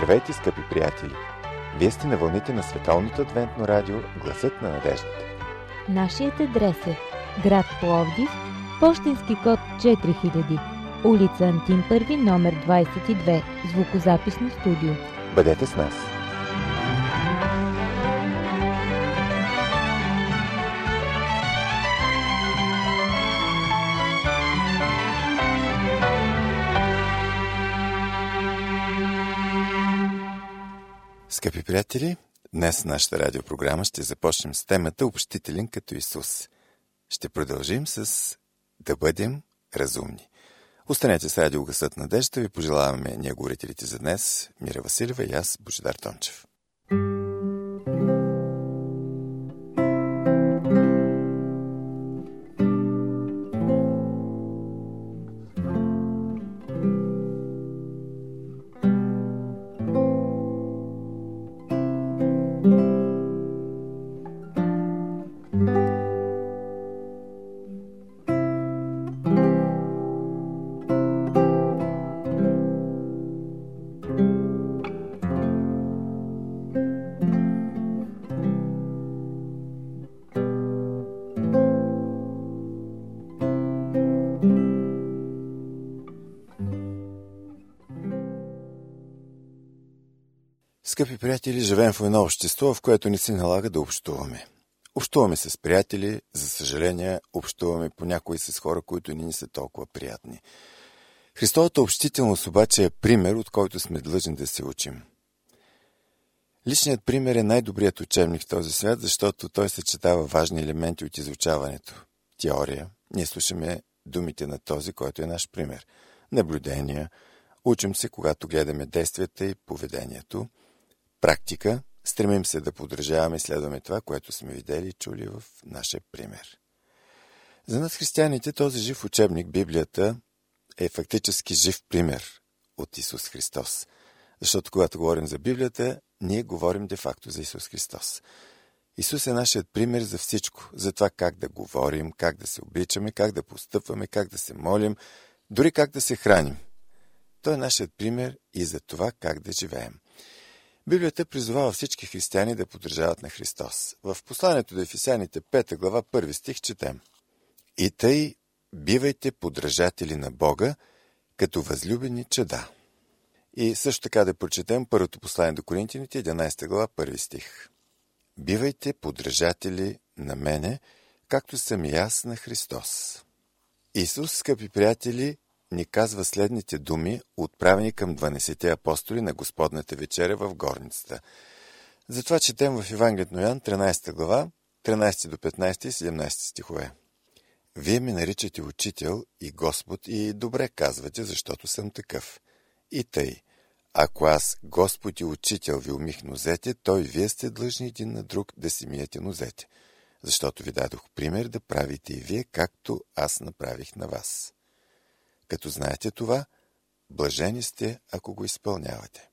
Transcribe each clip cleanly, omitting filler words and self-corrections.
Здравейте, скъпи приятели! Вие сте на вълните на Световното адвентно радио Гласът на надеждата. Нашият адрес е град Пловдив, пощенски код 4000, улица Антим Първи, номер 22, звукозаписно студио. Бъдете с нас! Скъпи приятели, днес в нашата радиопрограма ще започнем с темата Общителен като Исус. Ще продължим с да бъдем разумни. Останете с радио Гласът на надеждата. Ви пожелаваме ние говорителите за днес Мира Василева и аз, Божидар Тончев. Скъпи приятели, живеем в едно общество, в което не се налага да общуваме. Общуваме с приятели, за съжаление, общуваме понякога с хора, които не ни са толкова приятни. Христовата общителност обаче е пример, от който сме длъжни да се учим. Личният пример е най-добрият учебник в този свят, защото той съчетава важни елементи от изучаването. Теория, ние слушаме думите на този, който е наш пример. Наблюдения, учим се, когато гледаме действията и поведението. Практика, стремим се да подражаваме и следваме това, което сме видели и чули в нашия пример. За нас християните този жив учебник, Библията, е фактически жив пример от Исус Христос. Защото когато говорим за Библията, ние говорим де-факто за Исус Христос. Исус е нашият пример за всичко, за това как да говорим, как да се обличаме, как да постъпваме, как да се молим, дори как да се храним. Той е нашият пример и за това как да живеем. Библията призовава всички християни да подражават на Христос. В посланието до Ефесяните 5 глава 1 стих четем: И тъй бивайте подражатели на Бога, като възлюбени чада. И също така да прочетем първото послание до Коринтяните 11 глава 1 стих: Бивайте подражатели на мене, както съм и аз на Христос. Исус, скъпи приятели, ни казва следните думи, отправени към 12 апостоли на Господната вечеря в горницата. Затова четем в Евангелието на Йоан 13 глава, 13 до 15 и 17 стихове. Вие ме наричате учител и Господ и добре казвате, защото съм такъв. И тъй, ако аз, Господ и учител, ви умих нозете, то и вие сте длъжни един на друг да си миете нозете, защото ви дадох пример да правите и вие, както аз направих на вас. Като знаете това, блажени сте, ако го изпълнявате.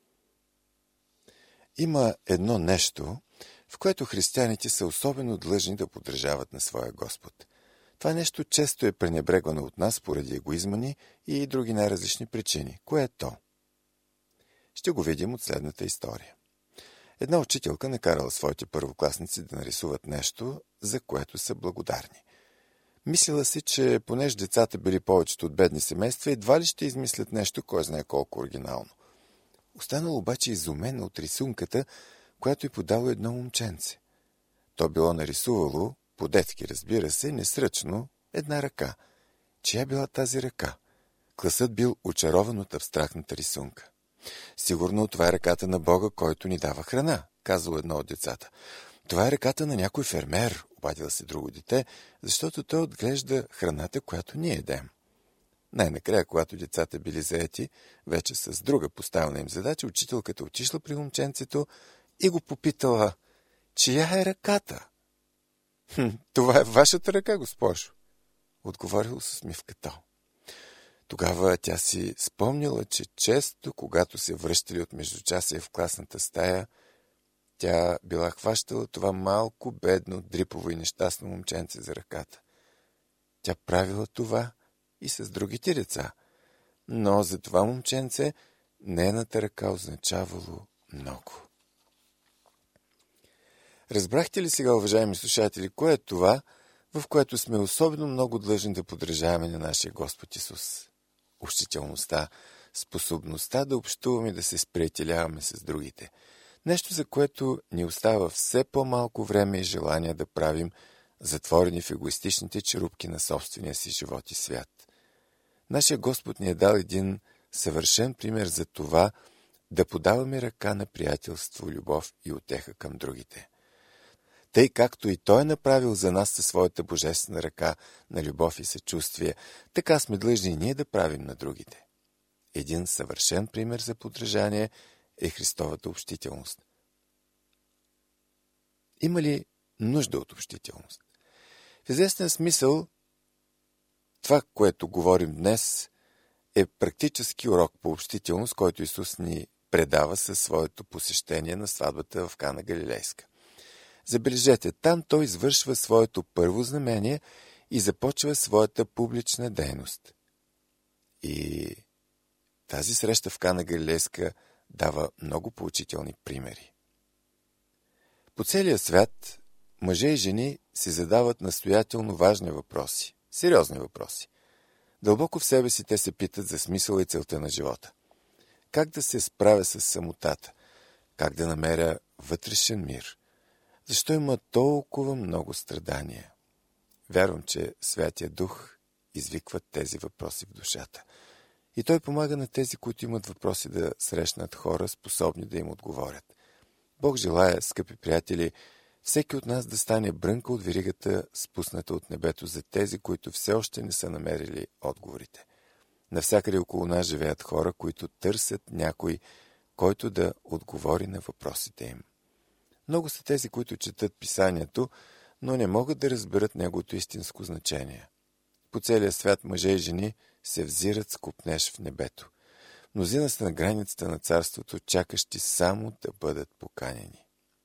Има едно нещо, в което християните са особено длъжни да подражават на своя Господ. Това нещо често е пренебрегвано от нас поради егоизма ни и други най-различни причини. Кое е то? Ще го видим от следната история. Една учителка накарала своите първокласници да нарисуват нещо, за което са благодарни. Мислила си, че понеже децата били повечето от бедни семейства, едва ли ще измислят нещо, кой знае колко оригинално. Останало обаче изумена от рисунката, която й подало едно момченце. То било нарисувало, по-детски разбира се, несръчно, една ръка. Чия била тази ръка? Класът бил очарован от абстрактната рисунка. Сигурно това е ръката на Бога, който ни дава храна, казало едно от децата. Това е ръката на някой фермер, обадила се друго дете, защото той отглежда храната, която ние едем. Най-накрая, когато децата били заети, вече с друга поставена им задача, учителката отишла при момченцето и го попитала: чия е ръката? Това е вашата ръка, госпожо, отговорил с усмивката. Тогава тя си спомнила, че често, когато се връщали от междучасие в класната стая, тя била хващала това малко, бедно, дрипово и нещастно момченце за ръката. Тя правила това и с другите деца, но за това момченце нейната ръка означавало много. Разбрахте ли сега, уважаеми слушатели, кое е това, в което сме особено много длъжни да подражаваме на нашия Господ Исус? Общителността, способността да общуваме и да се сприятеляваме с другите. Нещо, за което ни остава все по-малко време и желание да правим, затворени в егоистичните черупки на собствения си живот и свят. Нашия Господ ни е дал един съвършен пример за това да подаваме ръка на приятелство, любов и утеха към другите. Тъй както и Той е направил за нас със своята божествена ръка на любов и съчувствие, така сме длъжни и ние да правим на другите. Един съвършен пример за подражание е Христовата общителност. Има ли нужда от общителност? В известен смисъл, това, което говорим днес, е практически урок по общителност, който Исус ни предава със своето посещение на сватбата в Кана Галилейска. Забележете, там Той извършва своето първо знамение и започва своята публична дейност. И тази среща в Кана Галилейска дава много поучителни примери. По целия свят мъже и жени си задават настоятелно важни въпроси, сериозни въпроси. Дълбоко в себе си те се питат за смисъла и целта на живота. Как да се справя с самотата? Как да намеря вътрешен мир? Защо има толкова много страдания? Вярвам, че Святия Дух извиква тези въпроси в душата. И Той помага на тези, които имат въпроси, да срещнат хора, способни да им отговорят. Бог желая, скъпи приятели, всеки от нас да стане брънка от веригата, спусната от небето за тези, които все още не са намерили отговорите. Навсякъде около нас живеят хора, които търсят някой, който да отговори на въпросите им. Много са тези, които четат писанието, но не могат да разберат неговото истинско значение. По целия свят мъже и жени се взират с копнеж в небето. Мнозина са на границата на царството, чакащи само да бъдат поканени.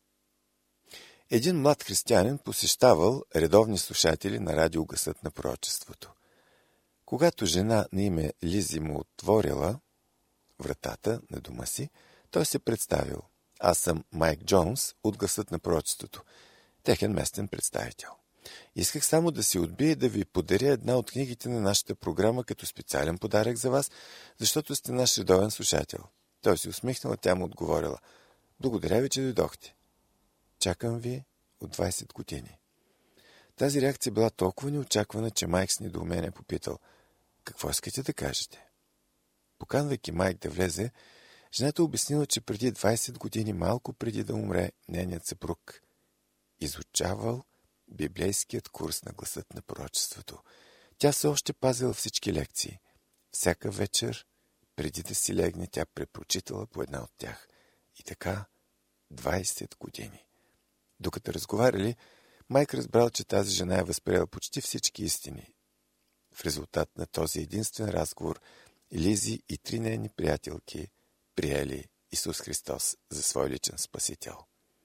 Един млад християнин посещавал редовни слушатели на радио Гласът на пророчеството. Когато жена на име Лизи му отворила вратата на дома си, той се представил: аз съм Майк Джонс от Гласът на пророчеството, техен местен представител. Исках само да си отбия и да ви подаря една от книгите на нашата програма като специален подарък за вас, защото сте наш редовен слушател. Той се усмихнала, тя му отговорила: благодаря ви, че дойдохте. Чакам ви от 20 години. Тази реакция била толкова неочаквана, че Майк с недоумение попитал: какво искате да кажете? Поканвайки Майк да влезе, жената обяснила, че преди 20 години, малко преди да умре, нейният съпруг изучавал библейският курс на Гласът на пророчеството. Тя все още пазила всички лекции. Всяка вечер, преди да си легне, тя препрочитала по една от тях. И така 20 години. Докато разговаряли, Майк разбрал, че тази жена е възприела почти всички истини. В резултат на този единствен разговор, Лизи и 3 нейни приятелки приели Исус Христос за свой личен спасител.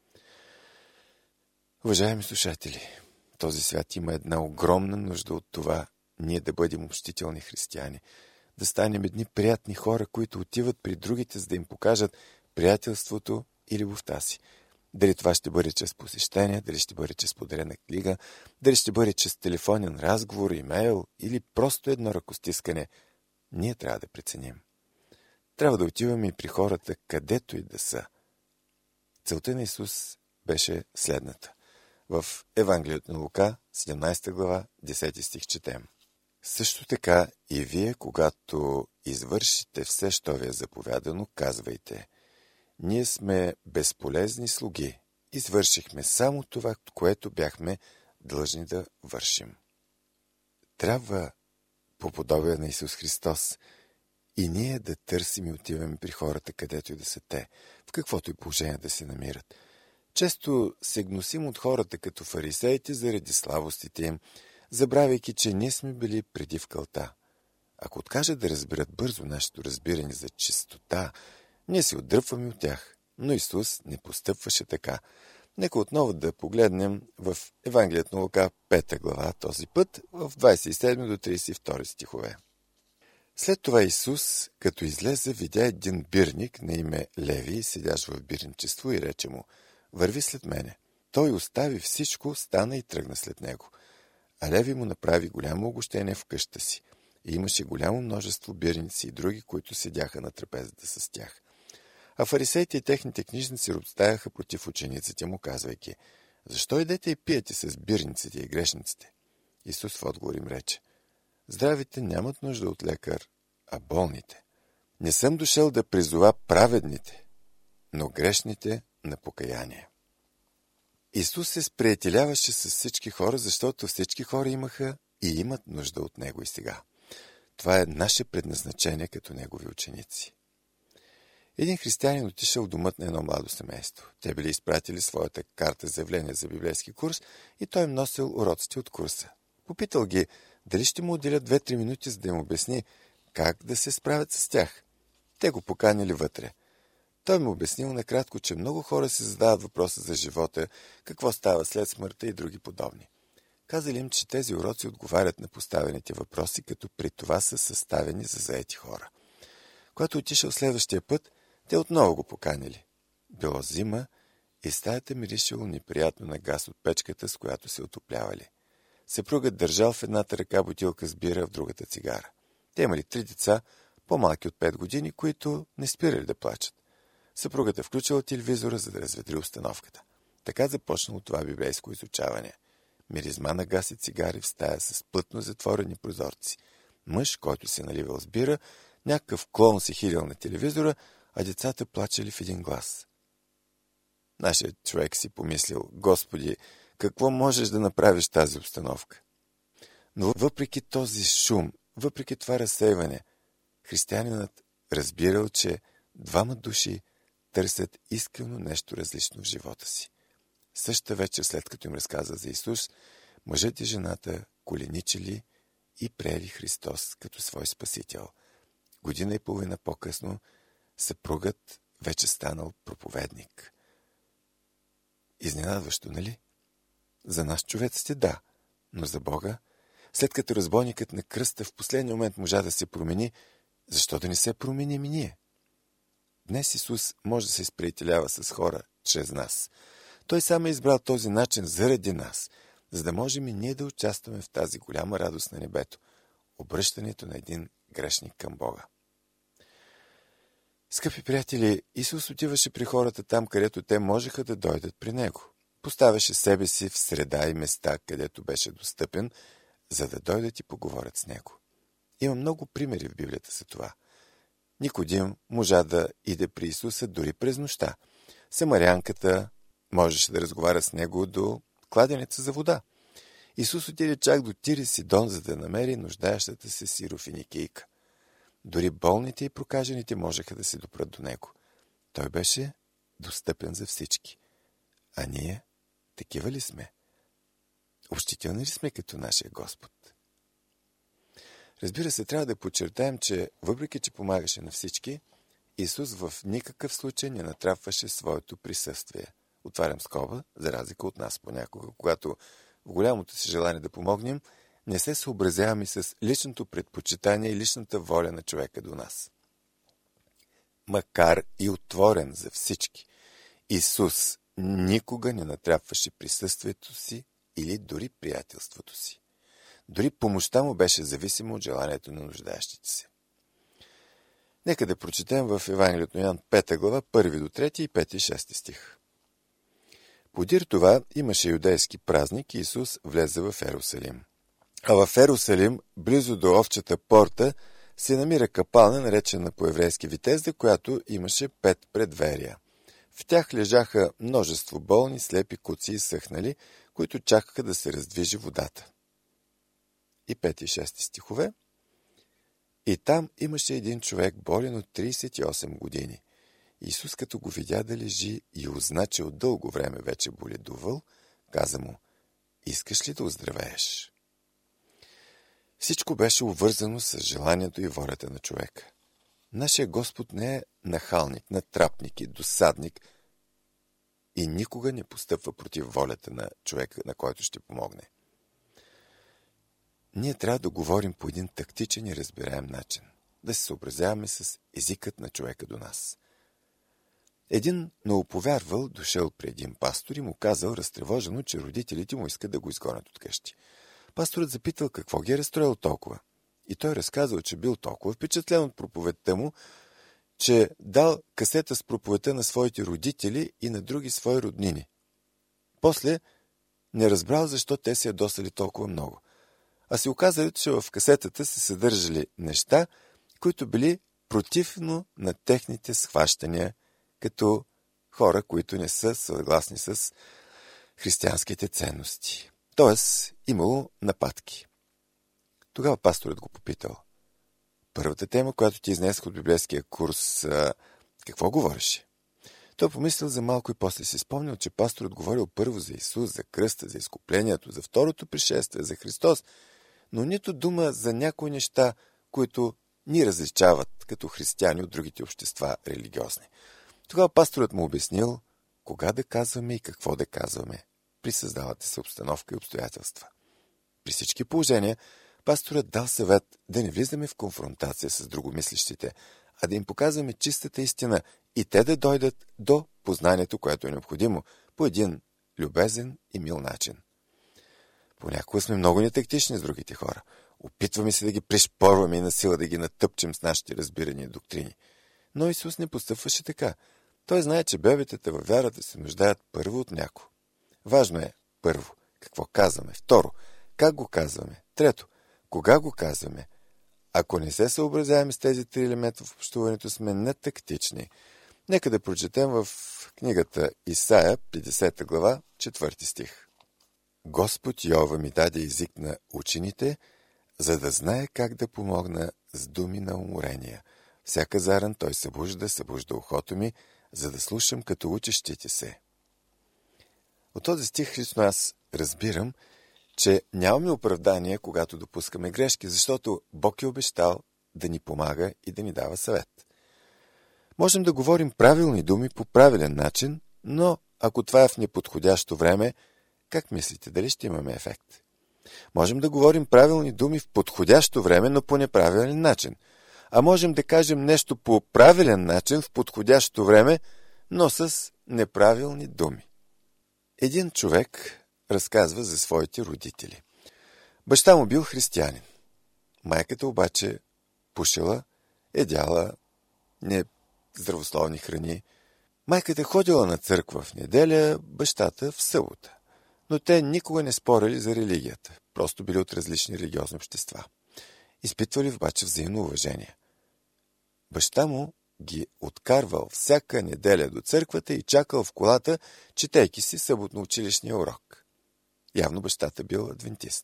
Уважаеми слушатели, този свят има една огромна нужда от това ние да бъдем общителни християни, да станем едни приятни хора, които отиват при другите, за да им покажат приятелството и любовта си. Дали това ще бъде чрез посещение, дали ще бъде чрез подарена книга, дали ще бъде чрез телефонен разговор, имейл или просто едно ръкостискане, ние трябва да преценим. Трябва да отиваме и при хората, където и да са. Целта на Исус беше следната. В Евангелието на Лука, 17 глава, 10 стих четем: също така и вие, когато извършите все, що ви е заповядано, казвайте: ние сме безполезни слуги, извършихме само това, което бяхме длъжни да вършим. Трябва, по подобие на Исус Христос, и ние да търсим и отиваме при хората, където и да са те, в каквото и положение да се намират. Често се гносим от хората като фарисеите заради слабостите им, забравяйки, че ние сме били преди в кълта. Ако откажат да разберат бързо нашето разбиране за чистота, ние се отдръпваме от тях. Но Исус не постъпваше така. Нека отново да погледнем в Евангелието на Лука, 5 глава, този път в 27 до 32 стихове. След това Исус, като излезе, видя един бирник на име Леви, седящ в бирничество, и рече му: върви след мене. Той остави всичко, стана и тръгна след него. А Леви му направи голямо огощение в къщата си. И имаше голямо множество бирници и други, които седяха на трапезата с тях. А фарисеите и техните книжници ропстаяха против учениците му, казвайки: защо идете и пиете с бирниците и грешниците? Исус в отговор им рече: здравите нямат нужда от лекар, а болните. Не съм дошъл да призова праведните, но грешните на покаяние. Исус се сприятеляваше с всички хора, защото всички хора имаха и имат нужда от Него и сега. Това е наше предназначение като Негови ученици. Един християнин отишъл в домът на едно младо семейство. Те били изпратили своята карта заявление за библейски курс и той им носил уроците от курса. Попитал ги дали ще му отделят 2-3 минути, за да им обясни как да се справят с тях. Те го поканили вътре. Той му обяснил накратко, че много хора се задават въпроса за живота, какво става след смъртта и други подобни. Казали им, че тези уроци отговарят на поставените въпроси, като при това са съставени за заети хора. Когато отишъл следващия път, те отново го поканили. Било зима и стаята миришело неприятно на газ от печката, с която се отоплявали. Съпругът държал в едната ръка бутилка с бира, в другата цигара. Те имали 3 деца, по-малки от 5 години, които не спирали да плачат. Съпругата включила телевизора, за да разведри обстановката. Така започнало това библейско изучаване. Миризма на газ и цигари в стая с плътно затворени прозорци. Мъж, който се наливал с бира, някакъв клоун се хилил на телевизора, а децата плачели в един глас. Нашият човек си помислил: Господи, какво можеш да направиш тази обстановка? Но въпреки този шум, въпреки това разсейване, християнинът разбирал, че 2 души търсят искрено нещо различно в живота си. Същата вечер, след като им разказа за Исус, мъжът и жената коленичили и приели Христос като свой спасител. 1,5 година по-късно съпругът вече станал проповедник. Изненадващо, нали? За нас човеците да, но за Бога, след като разбойникът на кръста в последния момент можа да се промени, защо да не се променим и ние? Днес Исус може да се сприятелява с хора чрез нас. Той сам е избрал този начин заради нас, за да можем и ние да участваме в тази голяма радост на небето, обръщането на един грешник към Бога. Скъпи приятели, Исус отиваше при хората там, където те можеха да дойдат при Него. Поставяше себе си в среда и места, където беше достъпен, за да дойдат и поговорят с Него. Има много примери в Библията за това. Никодим можа да иде при Исуса дори през нощта. Самарянката можеше да разговаря с Него до кладенеца за вода. Исус отиде чак до Тир и Сидон, за да намери нуждаещата се сирофиникийка. Дори болните и прокажените можеха да се допрат до Него. Той беше достъпен за всички. А ние такива ли сме? Общителни ли сме като нашия Господ? Разбира се, трябва да подчертаем, че въпреки че помагаше на всички, Исус в никакъв случай не натрапваше своето присъствие. Отварям скоба, за разлика от нас понякога, когато в голямото си желание да помогнем, не се съобразяваме с личното предпочитание и личната воля на човека до нас. Макар и отворен за всички, Исус никога не натрапваше присъствието си или дори приятелството си. Дори помощта му беше зависима от желанието на нуждаещите се. Нека да прочетем в Евангелието на Йоан 5 глава, 1 до 3 и 5 и 6 стих. Подир това имаше юдейски празник и Исус влезе в Ерусалим. А в Ерусалим, близо до овчата порта, се намира капалня, наречена по еврейски Витезда, която имаше 5 предверия. В тях лежаха множество болни, слепи, куци и съхнали, които чакаха да се раздвижи водата. И 5 и 6 стихове. И там имаше един човек, болен от 38 години. Исус, като го видя да лежи и узна, че от дълго време вече боледувал, каза му: искаш ли да оздравееш? Всичко беше обвързано с желанието и волята на човека. Нашия Господ не е нахалник, натрапник и досадник и никога не постъпва против волята на човека, на който ще помогне. Ние трябва да говорим по един тактичен и разбираем начин. да се съобразяваме с езикът на човека до нас. Един новоповярвал дошъл при един пастор и му казал разтревожено, че родителите му искат да го изгонят от къщи. Пасторът запитал какво ги е разстроил толкова. И той разказал, че бил толкова впечатлен от проповедта му, че дал касета с проповедта на своите родители и на други свои роднини. После не разбрал защо те се ядосали толкова много. А се оказали, че в касетата се съдържали неща, които били противно на техните схващания, като хора, които не са съгласни с християнските ценности. Тоест, имало нападки. Тогава пасторът го попитал: първата тема, която ти изнесох от библейския курс, какво говореше? Той помислил за малко и после си спомнил, че пасторът говорил първо за Исус, за кръста, за изкуплението, за второто пришествие, за Христос, но нито дума за някои неща, които ни различават като християни от другите общества религиозни. Тогава пасторът му обяснил кога да казваме и какво да казваме при създалата се обстановка и обстоятелства. При всички положения пасторът дал съвет да не влизаме в конфронтация с другомислещите, а да им показваме чистата истина и те да дойдат до познанието, което е необходимо, по един любезен и мил начин. Понякога сме много нетактични с другите хора. Опитваме се да ги пришпорваме и на сила да ги натъпчем с нашите разбирания и доктрини. Но Исус не постъпваше така. Той знае, че бебетата във вярата се нуждаят първо от някого. Важно е, първо, какво казваме. Второ, как го казваме. Трето, кога го казваме. Ако не се съобразяваме с тези три елемента в общуването, сме нетактични. Нека да прочетем в книгата Исаия, 50 глава, 4 стих. Господ Йова ми даде език на учените, за да знае как да помогна с думи на уморения. Всяка заран той събужда ухото ми, за да слушам като учещите се. От този стих лично аз разбирам, че нямаме оправдание, когато допускаме грешки, защото Бог е обещал да ни помага и да ни дава съвет. Можем да говорим правилни думи по правилен начин, но ако това е в неподходящо време, как мислите, дали ще имаме ефект? Можем да говорим правилни думи в подходящо време, но по неправилен начин. А можем да кажем нещо по правилен начин в подходящо време, но с неправилни думи. Един човек разказва за своите родители. Баща му бил християнин. Майката обаче пушила, едяла нездравословни храни. Майката ходила на църква в неделя, бащата в събота. Но те никога не спорили за религията. Просто били от различни религиозни общества. Изпитвали обаче взаимно уважение. Баща му ги откарвал всяка неделя до църквата и чакал в колата, четейки си съботно-училищния урок. Явно бащата бил адвентист.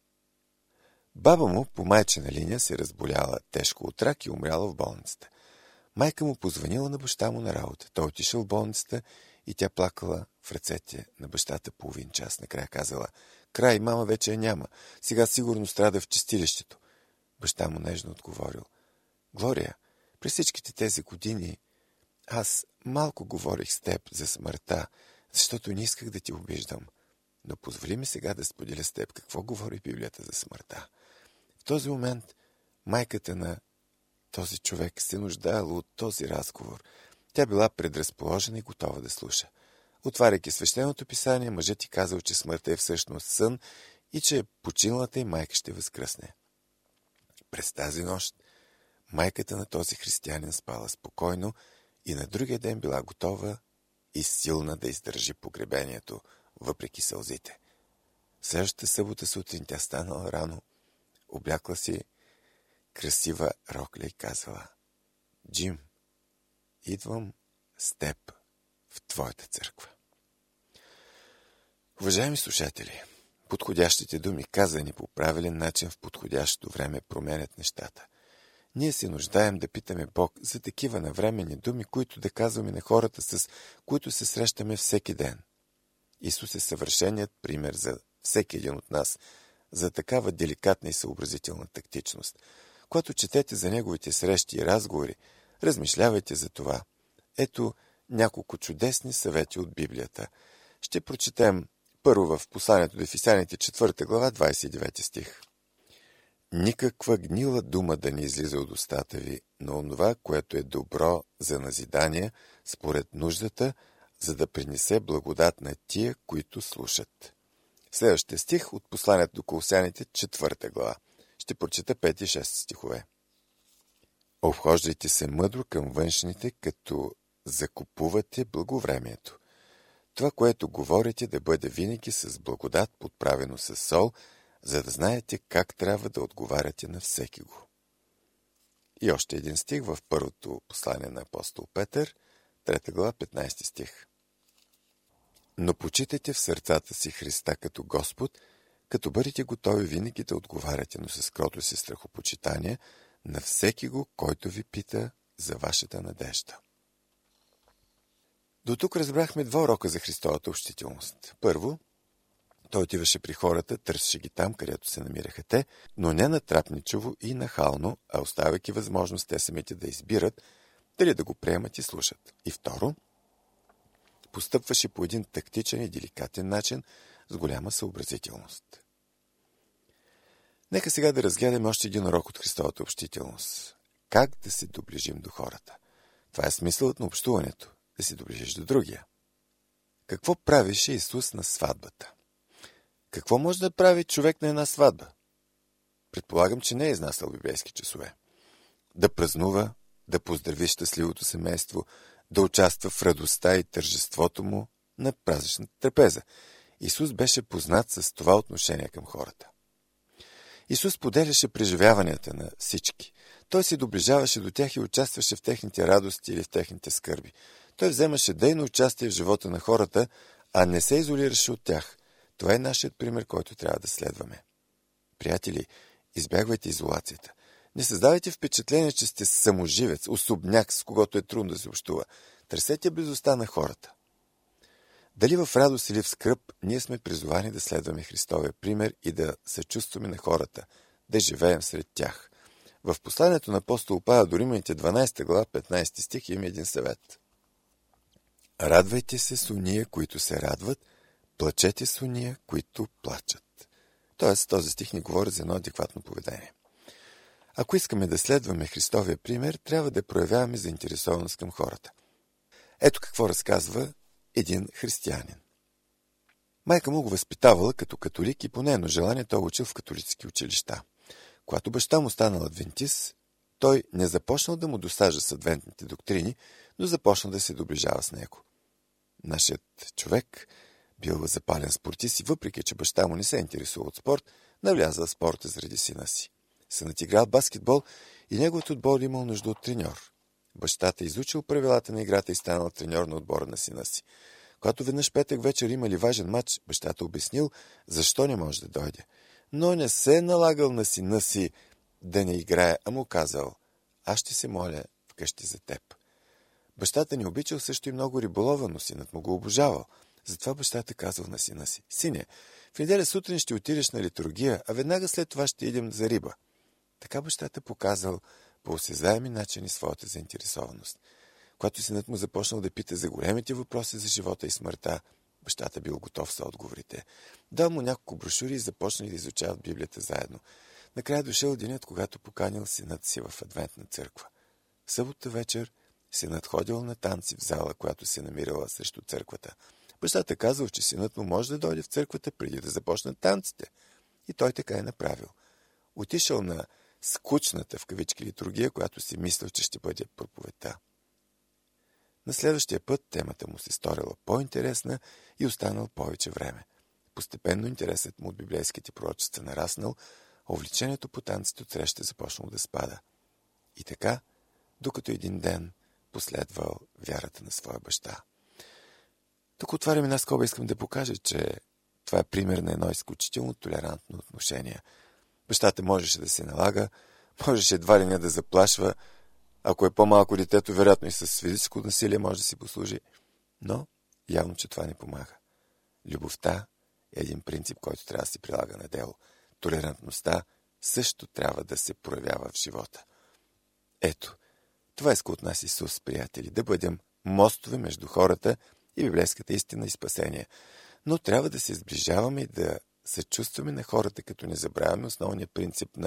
Баба му по майчина линия се разболяла тежко от рак и умряла в болницата. Майка му позвонила на баща му на работа. Той отишъл в болницата и тя плакала в ръцете на бащата половин час. Накрая казала: край, мама вече я няма. Сега сигурно страда в чистилището. Баща му нежно отговорил: Глория, през всичките тези години аз малко говорих с теб за смъртта, защото не исках да ти обиждам. Но позволи ми сега да споделя с теб какво говори Библията за смъртта. В този момент майката на този човек се нуждаела от този разговор. Тя била предразположена и готова да слуша. Отваряйки свещеното писание, мъжът ти казал, че смъртта е всъщност сън и че починалата й майка ще възкръсне. През тази нощ майката на този християнин спала спокойно и на другия ден била готова и силна да издържи погребението, въпреки сълзите. Следващата събота сутрин тя станала рано, облякла си красива рокля и казала: Джим, идвам с теб в твоята църква. Уважаеми слушатели, подходящите думи, казани по правилен начин в подходящото време, променят нещата. Ние се нуждаем да питаме Бог за такива навременни думи, които да казваме на хората, с които се срещаме всеки ден. Исус е съвършеният пример за всеки един от нас, за такава деликатна и съобразителна тактичност. Когато четете за неговите срещи и разговори, размишлявайте за това. Ето няколко чудесни съвети от Библията. Ще прочетем първо в посланието до Ефесяните 4 глава, 29 стих. никаква гнила дума да не излиза от устата ви, но онова, което е добро за назидание, според нуждата, за да принесе благодат на тия, които слушат. Следващия стих от посланието до Колосяните, 4 глава. Ще прочета 5 и 6 стихове. Обхождайте се мъдро към външните, като закупувате благовремието. Това, което говорите, да бъде винаги с благодат, подправено с сол, за да знаете как трябва да отговаряте на всеки го. И още един стих в първото послание на апостол Петър, 3 глава, 15 стих. Но почитайте в сърцата си Христа като Господ, като бъдете готови винаги да отговаряте, но с кротост и страхопочитание на всеки го, който ви пита за вашата надежда. До тук разбрахме 2 урока за Христовата общителност. Първо, той отиваше при хората, търсеше ги там, където се намираха те, но не натрапничево и нахално, а оставяйки възможност те самите да избират дали да го приемат и слушат. И второ, постъпваше по един тактичен и деликатен начин с голяма съобразителност. Нека сега да разгледаме още един урок от Христовата общителност. Как да се доближим до хората? Това е смисълът на общуването, да се доближиш до другия. Какво правеше Исус на сватбата? Какво може да прави човек на една сватба? Предполагам, че не е изнасял библейски часове. Да празнува, да поздрави щастливото семейство, да участва в радостта и тържеството му на празничната трапеза. Исус беше познат с това отношение към хората. Исус поделяше преживяванията на всички. Той се доближаваше до тях и участваше в техните радости или в техните скърби. Той вземаше дейно участие в живота на хората, а не се изолираше от тях. Това е нашият пример, който трябва да следваме. Приятели, избягвайте изолацията. Не създавайте впечатление, че сте саможивец, особняк, с когото е трудно да се общува. Търсете близостта на хората. Дали в радост или в скръб, ние сме призовани да следваме Христовия пример и да съчувстваме на хората, да живеем сред тях. В посланието на апостол Павел до Римляните 12 глава, 15 стих има един съвет. Радвайте се с уния, които се радват, плачете с уния, които плачат. Тоест, този стих ни говори за едно адекватно поведение. Ако искаме да следваме Христовия пример, трябва да проявяваме заинтересованост към хората. Ето какво разказва един християнин. Майка му го възпитавала като католик и по нейно желание той учил в католически училища. Когато баща му станал адвентист, той не започнал да му досажда с адвентните доктрини, но започнал да се доближава с него. Нашият човек бил запален спортист и въпреки, че баща му не се интересува от спорт, навлязал в спорта заради сина си. Синът играл баскетбол и неговият отбор имал нужда от треньор. Бащата изучил правилата на играта и станал треньор на отбора на сина си. Когато веднъж петък вечер имали важен матч, бащата обяснил защо не може да дойде. Но не се налагал на сина си да не играе, а му казал: аз ще се моля вкъщи за теб. Бащата не обичал също и много риболова, но синът му го обожавал. Затова бащата казал на сина си: сине, в неделя сутрин ще отидеш на литургия, а веднага след това ще идем за риба. Така бащата показал по осезаеми начини своята заинтересованост. Когато синът му започнал да пита за големите въпроси за живота и смъртта, бащата бил готов с отговорите. Дал му няколко брошури и започнали да изучават Библията заедно. Накрая дошъл денят, когато поканил синът си в адвентна църква. В събота вечер синът ходил на танци в зала, която се намирала срещу църквата. Бащата казал, че синът му може да дойде в църквата преди да започнат танците. И той така е направил. Отишъл на скучната в кавички литургия, която си мислил, че ще бъде проповедта. На следващия път темата му се сторила по-интересна и останал повече време. Постепенно интересът му от библейските пророчества нараснал, а увлечението по танците от среща започнало да спада. И така, докато един ден последвал вярата на своя баща. Тук отварям една скоба, искам да покажа, че това е пример на едно изключително толерантно отношение. Бащата можеше да се налага, можеше едва ли не да заплашва. Ако е по-малко детето, вероятно и с физическо насилие може да си послужи. Но явно, че това не помага. Любовта е един принцип, който трябва да се прилага на дело. Толерантността също трябва да се проявява в живота. Ето, това иска от нас Исус, приятели, да бъдем мостове между хората и библейската истина и спасение. Но трябва да се сближаваме и да съчувстваме на хората, като не забравяме основния принцип на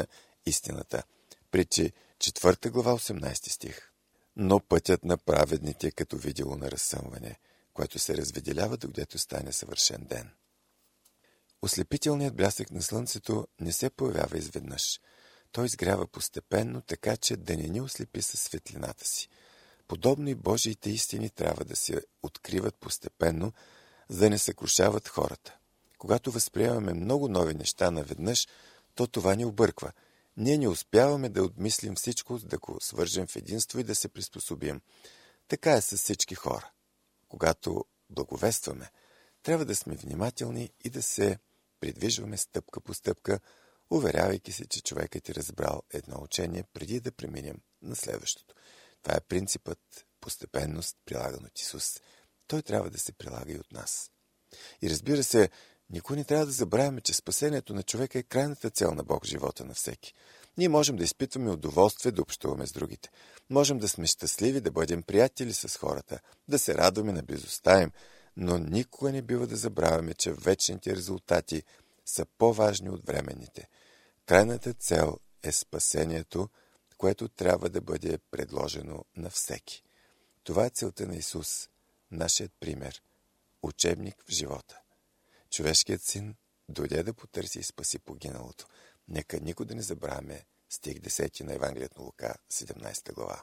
истината. Притчи 4 глава 18 стих. Но пътят на праведните като видело на разсъмване, което се разведелява, докъдето стане съвършен ден. Ослепителният блясък на слънцето не се появява изведнъж. Той изгрява постепенно, така че да не ни ослепи със светлината си. Подобно и Божиите истини трябва да се откриват постепенно, за да не съкрушават хората. Когато възприемаме много нови неща наведнъж, то това ни обърква. Ние не успяваме да отмислим всичко, да го свържем в единство и да се приспособим. Така е с всички хора. Когато благовестваме, трябва да сме внимателни и да се придвижваме стъпка по стъпка, уверявайки се, че човекът е разбрал едно учение, преди да преминем на следващото. Това е принципът постепенност, прилаган от Исус. Той трябва да се прилага и от нас. И разбира се, никой не трябва да забравяме, че спасението на човека е крайната цел на Бог в живота на всеки. Ние можем да изпитваме удоволствие да общуваме с другите. Можем да сме щастливи, да бъдем приятели с хората, да се радваме на близостта им, но никога не бива да забравяме, че вечните резултати са по-важни от временните. Крайната цел е спасението, което трябва да бъде предложено на всеки. Това е целта на Исус, нашият пример, учебник в живота. Човешкият син дойде да потърси и спаси погиналото. Нека никой да не забравяме стих 10 на Евангелието на Лука, 17 глава.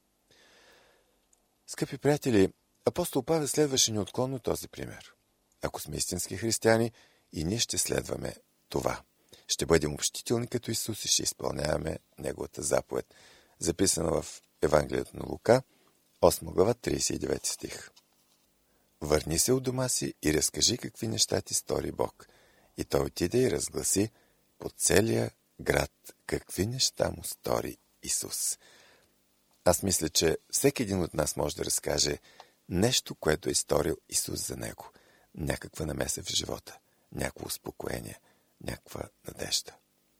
Скъпи приятели, апостол Павел следваше неотклонно този пример. Ако сме истински християни, и ние ще следваме това. Ще бъдем общителни като Исус и ще изпълняваме Неговата заповед, записана в Евангелието на Лука, 8 глава, 39 стих. Върни се от дома си и разкажи какви неща ти стори Бог. И той отиде и разгласи по целия град какви неща му стори Исус. Аз мисля, че всеки един от нас може да разкаже нещо, което е сторил Исус за него. Някаква намеса в живота, някакво успокоение, някаква надежда.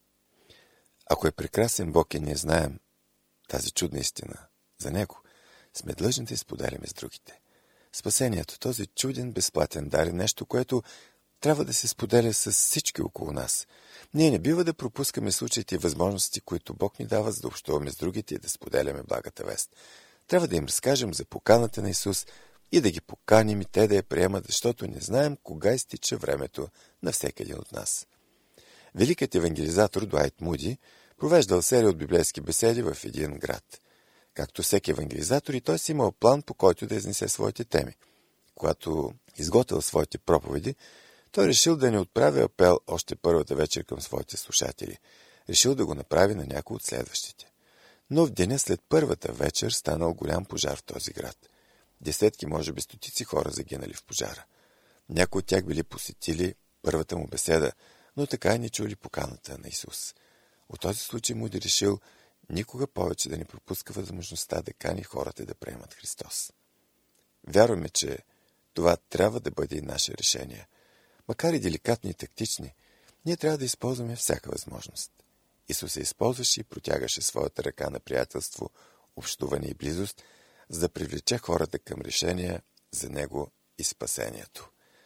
Ако е прекрасен Бог и ние знаем тази чудна истина за Него, сме длъжни да изподеляме с другите. Спасението, този чуден безплатен дар е нещо, което трябва да се споделя с всички около нас. Ние не бива да пропускаме случаите и възможности, които Бог ни дава, за да общуваме с другите и да споделяме благата вест. Трябва да им разкажем за поканата на Исус и да ги поканим и те да я приемат, защото не знаем кога изтича времето на всеки един от нас. Великият евангелизатор Дуайт Муди провеждал серия от библейски беседи в един град. Както всеки евангелизатор, и той си имал план, по който да изнесе своите теми. Когато изготвил своите проповеди, той решил да не отправи апел още първата вечер към своите слушатели. Решил да го направи на някой от следващите. Но в деня след първата вечер станал голям пожар в този град. Десетки, може би стотици хора загинали в пожара. Някои от тях били посетили първата му беседа, но така и не чули поканата на Исус. От този случай Муди решил никога повече да не пропуска възможността да кани хората да приемат Христос. Вярваме, че това трябва да бъде и наше решение. Макар и деликатни и тактични, ние трябва да използваме всяка възможност. Исус се използваше и протягаше своята ръка на приятелство, общуване и близост, за да привлече хората към решения за Него и спасението.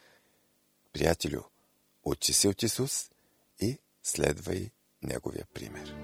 Приятелю, учи се от Исус и следвай Неговия пример.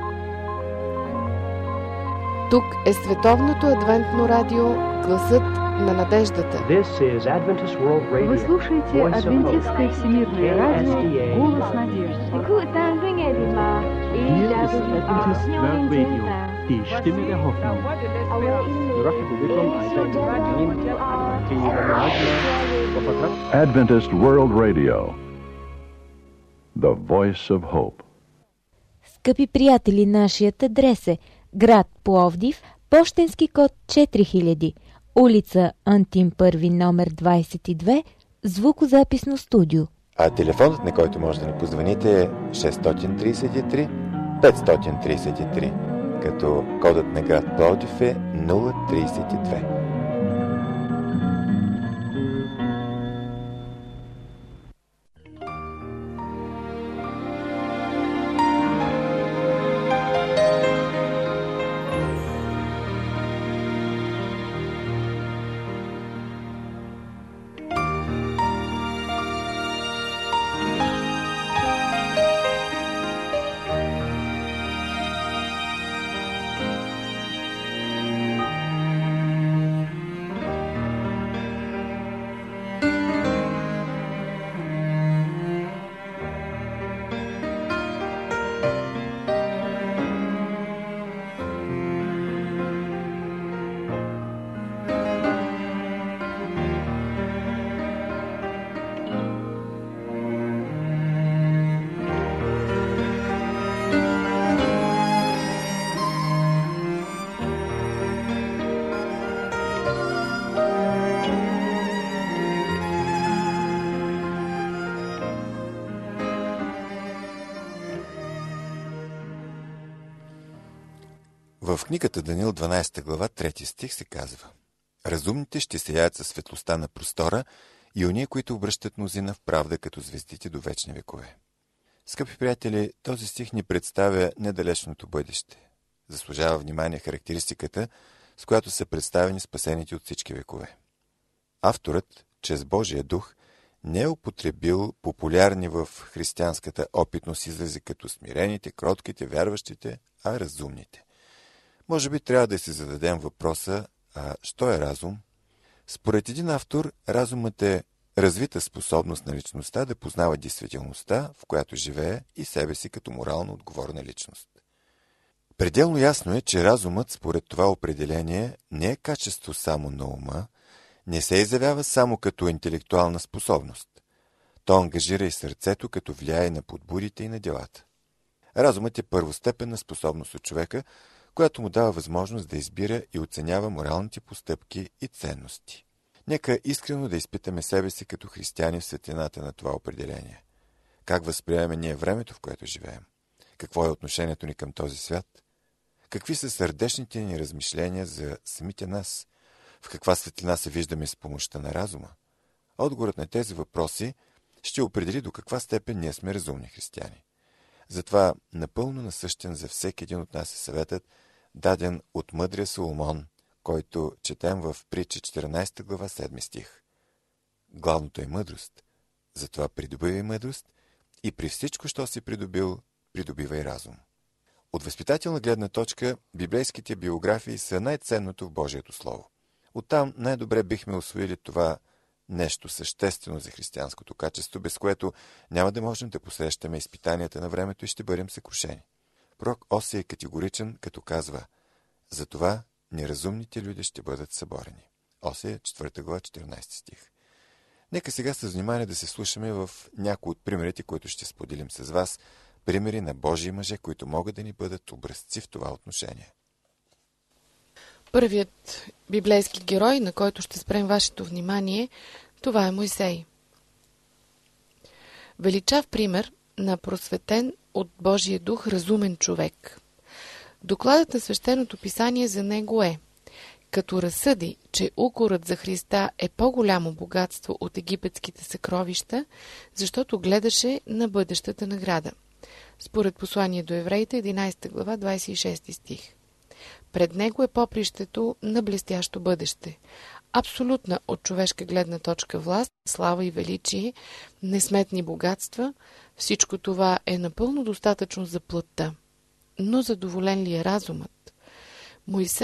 Тук е Световното адвентно радио, гласът на надеждата. Вы слушаете Адвентистское всемирное радио «Голос надежды». Die Stimme der Hoffnung. Adventist World Radio, the voice of hope. Скъпи приятели, нашият адрес е град Пловдив, пощенски код 4000, улица Антим Първи, номер 22, звукозаписно студио. А телефонът, на който може да ни позвоните, е 633 533, като кодът на град Пловдив е 032. В книгата Даниил 12 глава 3 стих се казва: разумните ще сияят със светлостта на простора и ония, които обръщат мнозина в правда като звездите до вечни векове. Скъпи приятели, този стих ни представя недалечното бъдеще. Заслужава внимание характеристиката, с която са представени спасените от всички векове. Авторът, чрез Божия дух, не е употребил популярни в християнската опитност изрази като смирените, кротките, вярващите, а разумните. Може би трябва да си зададем въпроса, що е разум? Според един автор, разумът е развита способност на личността да познава действителността, в която живее, и себе си като морално отговорна личност. Пределно ясно е, че разумът, според това определение, не е качество само на ума, не се изявява само като интелектуална способност. То ангажира и сърцето, като влияе на подбудите и на делата. Разумът е първостепенна способност от човека, която му дава възможност да избира и оценява моралните постъпки и ценности. Нека искрено да изпитаме себе си като християни в светлината на това определение. Как възприемаме ние времето, в което живеем? Какво е отношението ни към този свят? Какви са сърдечните ни размишления за самите нас? В каква светлина се виждаме с помощта на разума? Отговорът на тези въпроси ще определи до каква степен ние сме разумни християни. Затова напълно насъщен за всеки един от нас е съветът, даден от мъдрия Соломон, който четем в Притчи 14 глава 7 стих. Главното е мъдрост, затова придобивай мъдрост и при всичко, що си придобил, придобивай разум. От възпитателна гледна точка, библейските биографии са най-ценното в Божието Слово. Оттам най-добре бихме усвоили това нещо съществено за християнското качество, без което няма да можем да посрещаме изпитанията на времето и ще бъдем съкрушени. Пророк Осия е категоричен, като казва: затова неразумните люди ще бъдат съборени. Осия 4 глава 14 стих. Нека сега с внимание да се слушаме в някои от примерите, които ще споделим с вас, примери на Божии мъже, които могат да ни бъдат образци в това отношение. Първият библейски герой, на който ще спрем вашето внимание, това е Мойсей. Величав пример на просветен от Божия дух разумен човек. Докладът на Свещеното писание за него е: като разсъди, че укорът за Христа е по-голямо богатство от египетските съкровища, защото гледаше на бъдещата награда. Според послание до евреите, 11 глава, 26 стих. Пред него е попрището на блестящо бъдеще. Абсолютна от човешка гледна точка власт, слава и величие, несметни богатства, всичко това е напълно достатъчно за плътта. Но задоволен ли е разумът? Мойсей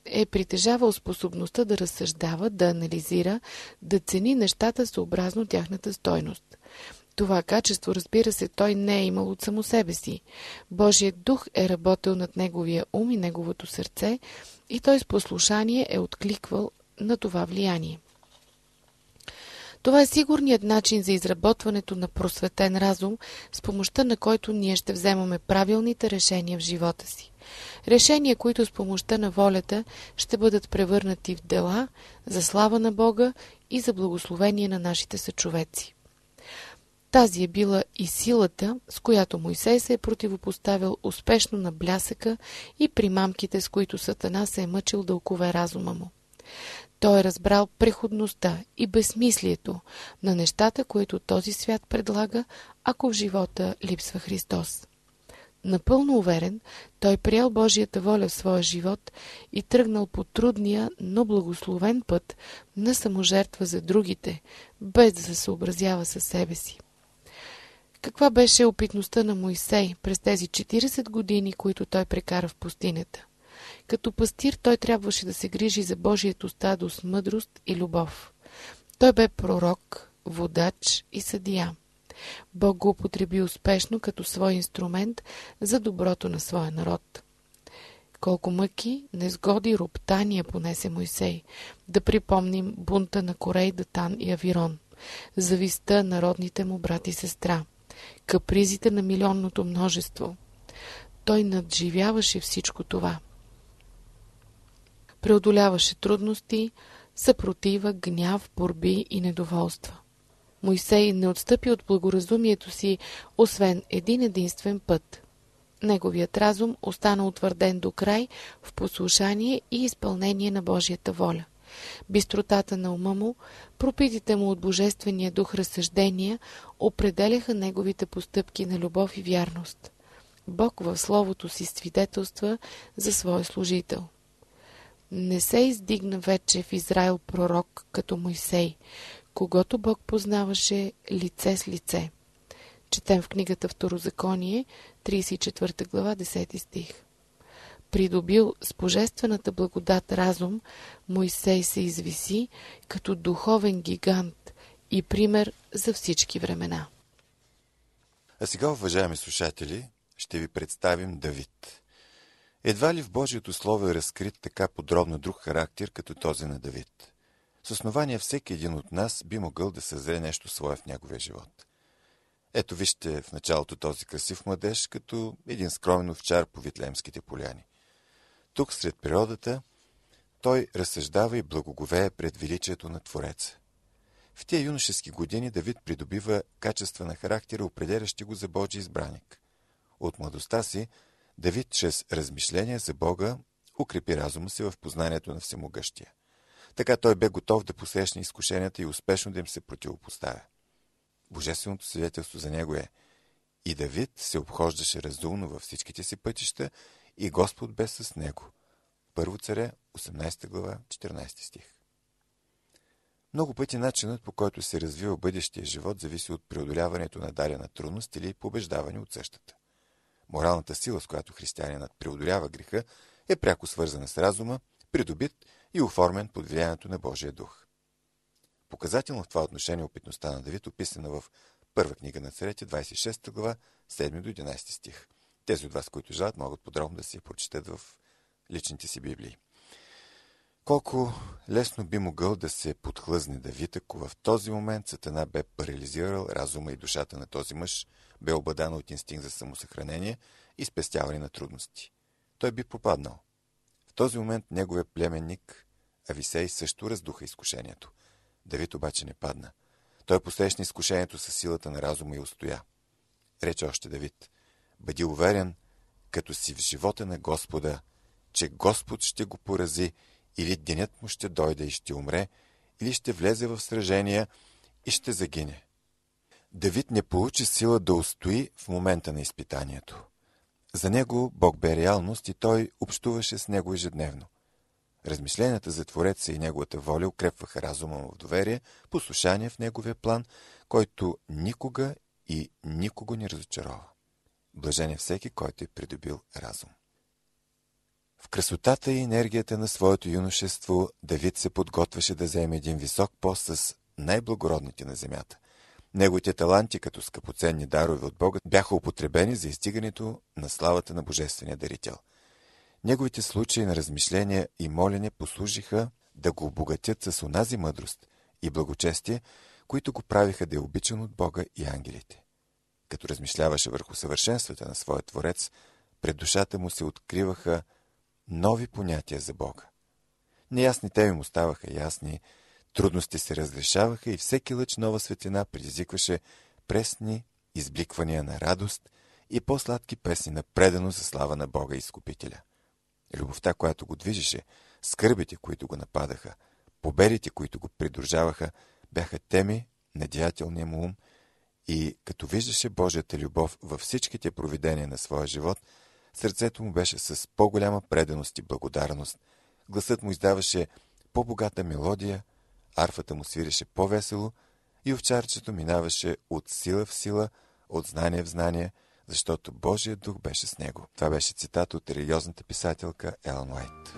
е притежавал способността да разсъждава, да анализира, да цени нещата съобразно тяхната стойност. Това качество, разбира се, той не е имал от само себе си. Божият дух е работил над неговия ум и неговото сърце и той с послушание е откликвал на това влияние. Това е сигурният начин за изработването на просветен разум, с помощта на който ние ще вземаме правилните решения в живота си. Решения, които с помощта на волята ще бъдат превърнати в дела за слава на Бога и за благословение на нашите съчовеци. Тази е била и силата, с която Мойсей се е противопоставил успешно на блясъка и примамките, с които Сатана се е мъчил да окове разума му. Той е разбрал преходността и безсмислието на нещата, които този свят предлага, ако в живота липсва Христос. Напълно уверен, той приел Божията воля в своя живот и тръгнал по трудния, но благословен път на саможертва за другите, без да се съобразява със себе си. Каква беше опитността на Мойсей през тези 40 години, които той прекара в пустинята? Като пастир той трябваше да се грижи за Божието стадо с мъдрост и любов. Той бе пророк, водач и съдия. Бог го употреби успешно като свой инструмент за доброто на своя народ. Колко мъки, незгоди, роптания понесе Мойсей. Да припомним бунта на Корей, Датан и Авирон, завистта на родните му брат и сестра, капризите на милионното множество. Той надживяваше всичко това. Преодоляваше трудности, съпротива, гняв, борби и недоволства. Мойсей не отстъпи от благоразумието си, освен един единствен път. Неговият разум остана утвърден до край в послушание и изпълнение на Божията воля. Бистротата на ума му, пропитите му от Божествения дух разсъждения, определяха неговите постъпки на любов и вярност. Бог в Словото си свидетелства за своя служител. Не се издигна вече в Израил пророк като Мойсей, когото Бог познаваше лице с лице. Четем в книгата Второзаконие, 34 глава, 10 стих. Придобил с божествената благодат разум, Мойсей се извиси като духовен гигант и пример за всички времена. А сега, уважаеми слушатели, ще ви представим Давид. Едва ли в Божието Слово е разкрит така подробно друг характер, като този на Давид. С основание всеки един от нас би могъл да съзре нещо свое в неговия живот. Ето вижте в началото този красив младеж, като един скромен овчар по Витлеемските поляни. Тук, сред природата, той разсъждава и благоговее пред величието на Твореца. В тия юношески години Давид придобива качества на характера, определящи го за Божий избраник. От младостта си Давид, чрез размишления за Бога, укрепи разума си в познанието на Всемогъщия. Така той бе готов да посрещне изкушенията и успешно да им се противопоставя. Божественото свидетелство за него е: и Давид се обхождаше разумно във всичките си пътища и Господ бе с него. Първо царе, 18 глава, 14 стих. Много пъти начинът, по който се развива бъдещия живот, зависи от преодоляването на дадена трудност или побеждаване от същата. Моралната сила, с която християнинът преодолява греха, е пряко свързана с разума, придобит и оформен под влиянието на Божия дух. Показателно в това отношение опитността на Давид, описана в Първа книга на царете, 26 глава, 7 до 11 стих. Тези от вас, които желаят, могат подробно да си я прочетат в личните си библии. Колко лесно би могъл да се подхлъзне Давид, ако в този момент Сатана бе парализирал разума и душата на този мъж, бе обладан от инстинкт за самосъхранение и спестяване на трудности. Той би попаднал. В този момент неговия племенник Ависей също раздуха изкушението. Давид обаче не падна. Той посрещна изкушението със силата на разума и устоя. Рече още Давид: бъди уверен, като си в живота на Господа, че Господ ще го порази, или денят му ще дойде и ще умре, или ще влезе в сражения и ще загине. Давид не получи сила да устои в момента на изпитанието. За него Бог бе реалност и той общуваше с него ежедневно. Размишленията за Твореца и неговата воля укрепваха разума му в доверие, послушание в неговия план, който никога и никого не разочарова. Блажен е всеки, който е придобил разум. В красотата и енергията на своето юношество Давид се подготвяше да заеме един висок пост с най-благородните на земята. Неговите таланти, като скъпоценни дарове от Бога, бяха употребени за издигането на славата на Божествения дарител. Неговите случаи на размишление и молене послужиха да го обогатят с онази мъдрост и благочестие, които го правиха да е обичан от Бога и ангелите. Като размишляваше върху съвършенствата на своя Творец, пред душата му се откриваха нови понятия за Бога. Неясни теми му ставаха ясни, трудности се разрешаваха и всеки лъч нова светлина предизвикваше пресни избликвания на радост и по-сладки песни на преданост за слава на Бога и Изкупителя. Любовта, която го движеше, скърбите, които го нападаха, победите, които го придружаваха, бяха теми на деятелния му ум и като виждаше Божията любов във всичките провидения на своя живот, сърцето му беше с по-голяма преданост и благодарност, гласът му издаваше по-богата мелодия, арфата му свиреше по-весело и овчарчето минаваше от сила в сила, от знание в знание, защото Божият дух беше с него. Това беше цитат от религиозната писателка Елън Уайт.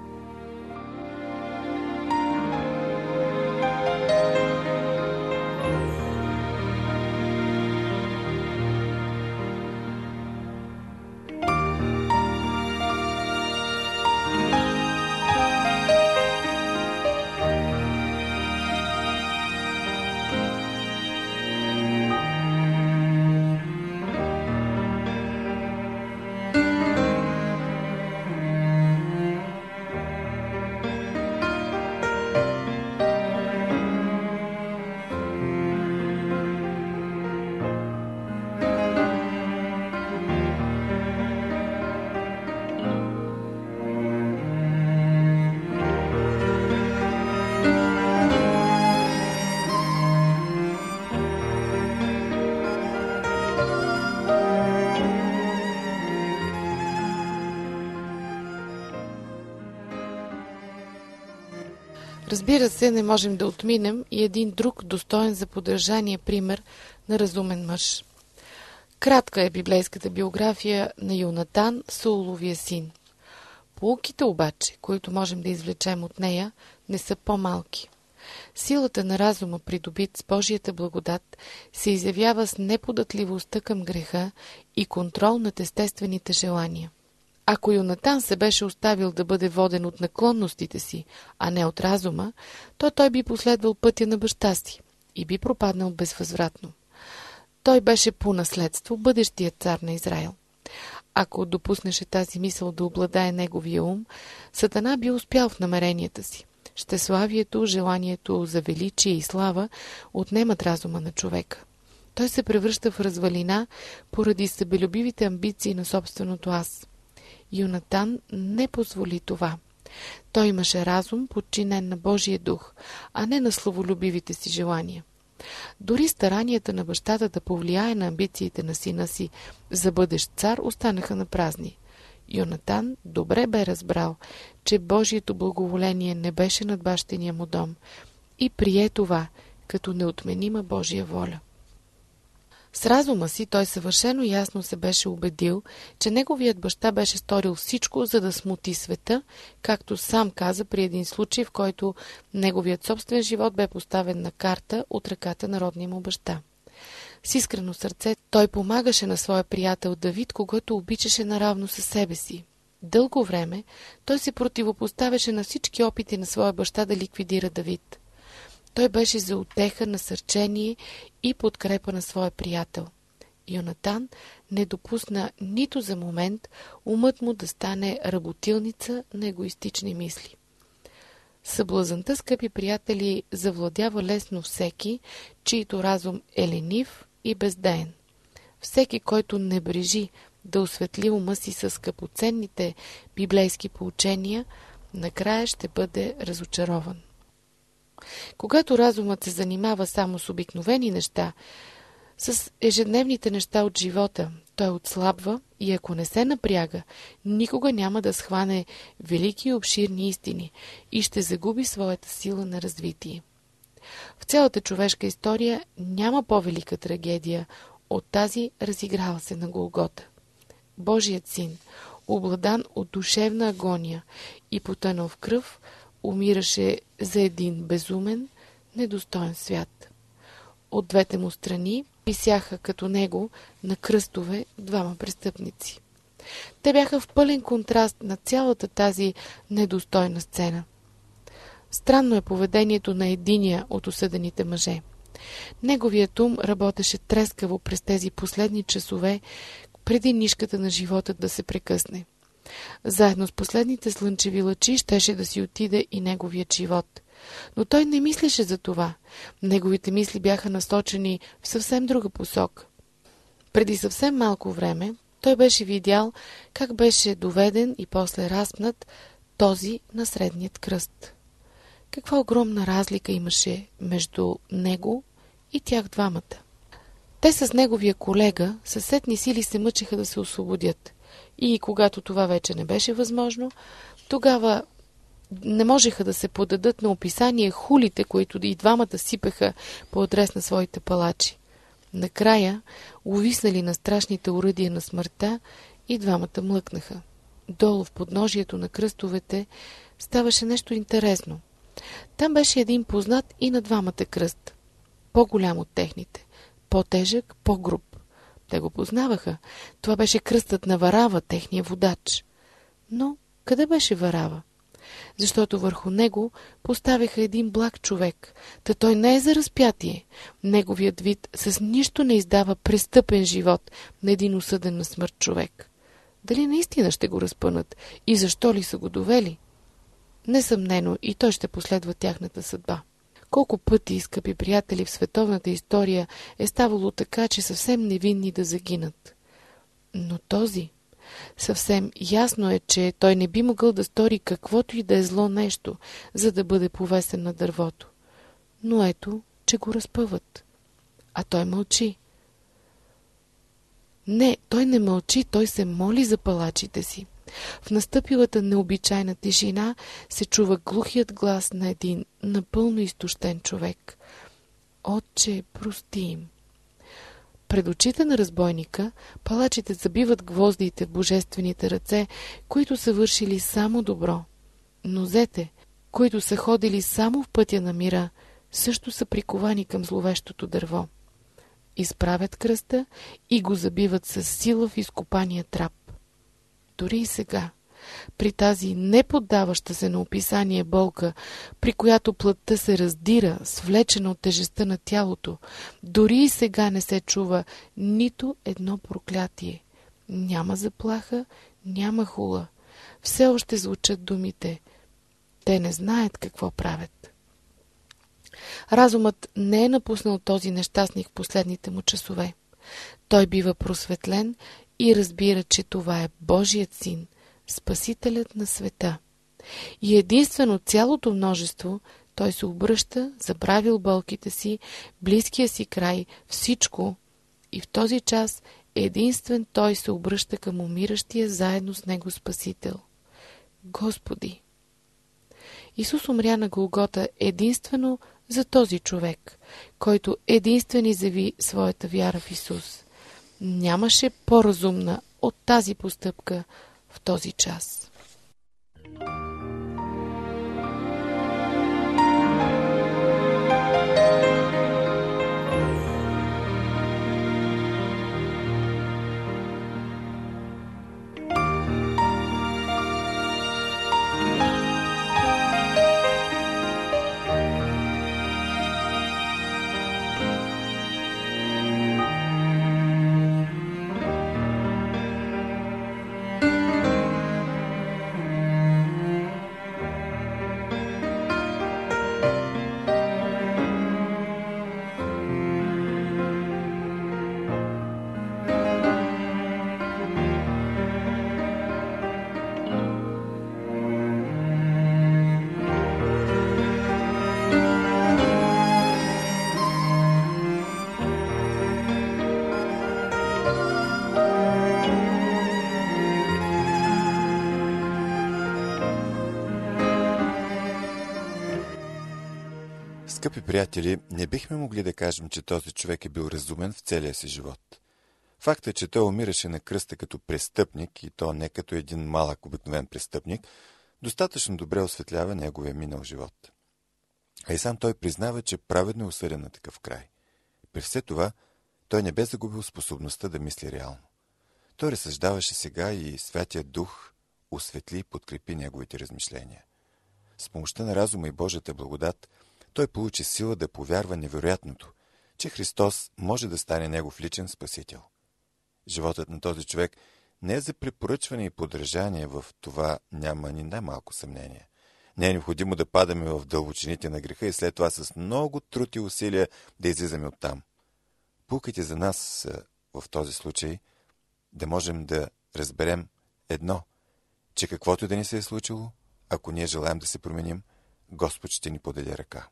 Разбира се, не можем да отминем и един друг достоен за подражание пример на разумен мъж. Кратка е библейската биография на Йонатан, Сауловия син. Поуките обаче, които можем да извлечем от нея, не са по-малки. Силата на разума, придобит с Божията благодат, се изявява с неподатливостта към греха и контрол над естествените желания. Ако Йонатан се беше оставил да бъде воден от наклонностите си, а не от разума, то той би последвал пътя на баща си и би пропаднал безвъзвратно. Той беше по наследство бъдещият цар на Израил. Ако допуснеше тази мисъл да обладае неговия ум, Сатана би успял в намеренията си. Щеславието, желанието за величие и слава отнемат разума на човека. Той се превръща в развалина поради себелюбивите амбиции на собственото аз. Йонатан не позволи това. Той имаше разум, подчинен на Божия дух, а не на славолюбивите си желания. Дори старанията на бащата да повлияе на амбициите на сина си за бъдещ цар останаха напразни. Йонатан добре бе разбрал, че Божието благоволение не беше над бащиния му дом и прие това като неотменима Божия воля. С разума си той съвършено ясно се беше убедил, че неговият баща беше сторил всичко, за да смути света, както сам каза при един случай, в който неговият собствен живот бе поставен на карта от ръката на родния му баща. С искрено сърце той помагаше на своя приятел Давид, когато обичаше наравно със себе си. Дълго време той се противопоставяше на всички опити на своя баща да ликвидира Давид. Той беше за утеха, насърчение и подкрепа на своя приятел. Йонатан не допусна нито за момент умът му да стане работилница на егоистични мисли. Съблазънта, скъпи приятели, завладява лесно всеки, чийто разум е ленив и бездеен. Всеки, който не брежи да осветли ума си с скъпоценните библейски поучения, накрая ще бъде разочарован. Когато разумът се занимава само с обикновени неща, с ежедневните неща от живота, той отслабва и ако не се напряга, никога няма да схване велики и обширни истини и ще загуби своята сила на развитие. В цялата човешка история няма по-велика трагедия от тази разиграла се на Голгота. Божият син, обладан от душевна агония и потънал в кръв, умираше за един безумен, недостоен свят. От двете му страни висяха като него на кръстове двама престъпници. Те бяха в пълен контраст на цялата тази недостойна сцена. Странно е поведението на единия от осъдените мъже. Неговият ум работеше трескаво през тези последни часове, преди нишката на живота да се прекъсне. Заедно с последните слънчеви лъчи щеше да си отиде и неговият живот. Но той не мислеше за това. Неговите мисли бяха насочени в съвсем друга посока. Преди съвсем малко време той беше видял как беше доведен и после разпнат този на средният кръст. Каква огромна разлика имаше между него и тях двамата. Те с неговия колега със сетни сили се мъчеха да се освободят. И когато това вече не беше възможно, тогава не можеха да се подадат на описание хулите, които и двамата сипеха по адрес на своите палачи. Накрая, увиснали на страшните оръдия на смъртта, и двамата млъкнаха. Долу в подножието на кръстовете ставаше нещо интересно. Там беше един познат и на двамата кръст. По-голям от техните, по-тежък, по-груб. Те го познаваха. Това беше кръстът на Варава, техния водач. Но къде беше Варава? Защото върху него поставяха един благ човек. Та той не е за разпятие. Неговият вид с нищо не издава престъпен живот на един осъден на смърт човек. Дали наистина ще го разпънат и защо ли са го довели? Несъмнено и той ще последва тяхната съдба. Колко пъти, скъпи приятели, в световната история е ставало така, че съвсем невинни да загинат. Но този, съвсем ясно е, че той не би могъл да стори каквото и да е зло нещо, за да бъде повесен на дървото. Но ето, че го разпъват. А той мълчи. Не, той не мълчи, той се моли за палачите си. В настъпилата необичайна тишина се чува глухият глас на един напълно изтощен човек. Отче, прости им. Пред очите на разбойника палачите забиват гвоздиите в божествените ръце, които са вършили само добро. Нозете, които са ходили само в пътя на мира, също са приковани към зловещото дърво. Изправят кръста и го забиват с сила в изкопания трап. Дори и сега, при тази неподдаваща се на описание болка, при която плътта се раздира, свлечена от тежестта на тялото, дори и сега не се чува нито едно проклятие. Няма заплаха, няма хула. Все още звучат думите. Те не знаят какво правят. Разумът не е напуснал този нещастник в последните му часове. Той бива просветлен и разбира, че това е Божият син, Спасителят на света. И единствено цялото множество той се обръща, забравил болките си, близкия си край, всичко, и в този час единствен той се обръща към умиращия заедно с него Спасител. Господи! Исус умря на Голгота единствено за този човек, който единствен изяви своята вяра в Исус. Нямаше по-разумна от тази постъпка в този час. Скъпи приятели, не бихме могли да кажем, че този човек е бил разумен в целия си живот. Факт е, че той умираше на кръста като престъпник, и то не като един малък обикновен престъпник, достатъчно добре осветлява неговия минал живот. А и сам той признава, че праведно е осъден на такъв край. При все това, той не бе загубил способността да мисли реално. Той разсъждаваше сега и Святия Дух осветли и подкрепи неговите размишления. С помощта на разума и Божията благодат, той получи сила да повярва невероятното, че Христос може да стане негов личен спасител. Животът на този човек не е за препоръчване и подражание, в това няма ни най-малко съмнение. Не е необходимо да падаме в дълбочините на греха и след това с много труд и усилия да излизаме оттам. Пулките за нас в този случай да можем да разберем едно, че каквото да ни се е случило, ако ние желаем да се променим, Господ ще ни подаде ръка.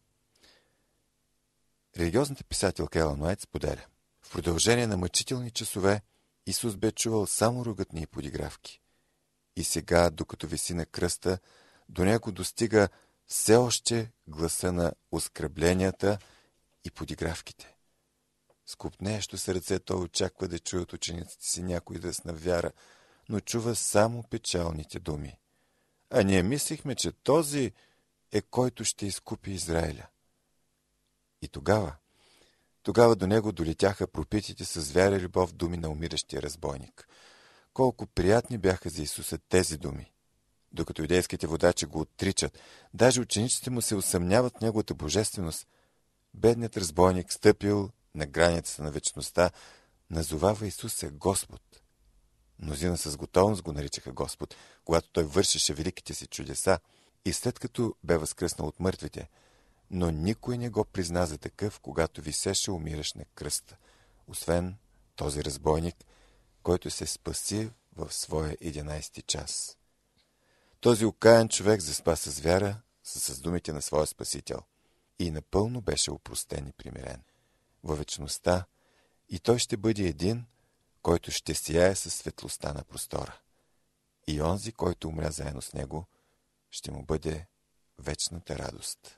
Религиозната писателка Елън Уайт споделя: в продължение на мъчителни часове Исус бе чувал само ругатни и подигравки. И сега, докато виси на кръста, до него достига все още гласа на оскърбленията и подигравките. Скупнещо сърце той очаква да чуе от учениците си някой дъсна вяра, но чува само печалните думи. А ние мислихме, че този е, който ще изкупи Израиля. И тогава до него долетяха пропитите с вяра и любов думи на умиращия разбойник. Колко приятни бяха за Исуса тези думи! Докато юдейските водачи го отричат, даже учениците му се усъмняват в неговата божественост, бедният разбойник, стъпил на границата на вечността, назовава Исуса Господ. Мнозина с готовност го наричаха Господ, когато той вършеше великите си чудеса и след като бе възкръснал от мъртвите, но никой не го призна за такъв, когато висеше умираш на кръста, освен този разбойник, който се спаси в своя 11-ти час. Този окаян човек заспа с вяра, с думите на своя Спасител, и напълно беше опростен и примирен. Във вечността и той ще бъде един, който ще сияе със светлостта на простора. И онзи, който умря заедно с него, ще му бъде вечната радост.